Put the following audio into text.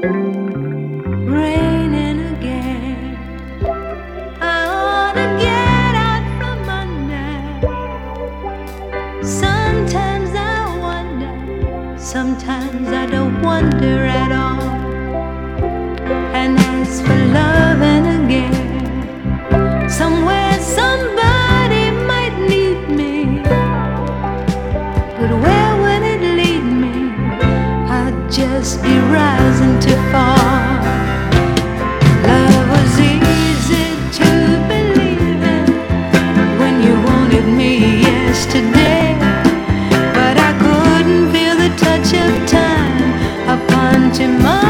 raining again. I ought to get out from under. Sometimes I wonder, sometimes I don't wonder at all. And as for loving again, somewhere somebody might need me, but where would it lead me? I'd just be rising